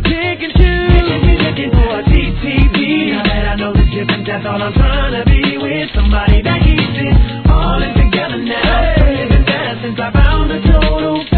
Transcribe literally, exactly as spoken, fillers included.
pick and choose. Picking me looking for a T T B. Now that I know the difference, that's all I'm trying to be with somebody that keeps it all in together now. Hey. Living fast since I found the total